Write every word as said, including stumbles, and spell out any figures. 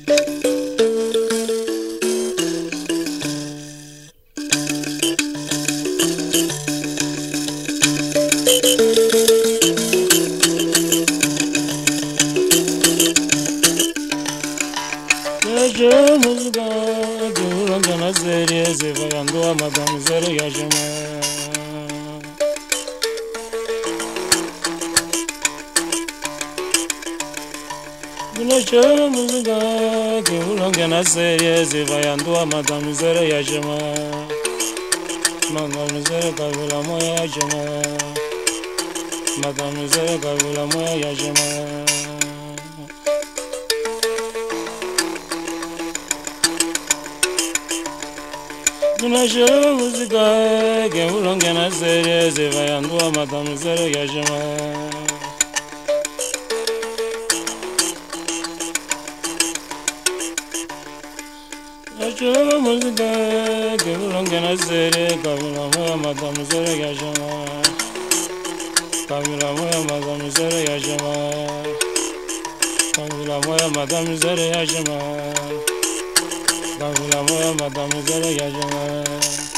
Je música que uranga na série se vagando a madame zero ya jama. Je música que uranga na série se vagando a madame zero ya jama. Madame zero kavula moya ya jama. Madame zero kavula moya ya jama. Je música que ulonge na série se vai andua madame zero ya jama. Je música que ulonge na série kavula moya madame zero ya jama. Kavula moya madame zero ya jama. Kavula moya madame zero ya jama. Kavula moya madame zero ya jama.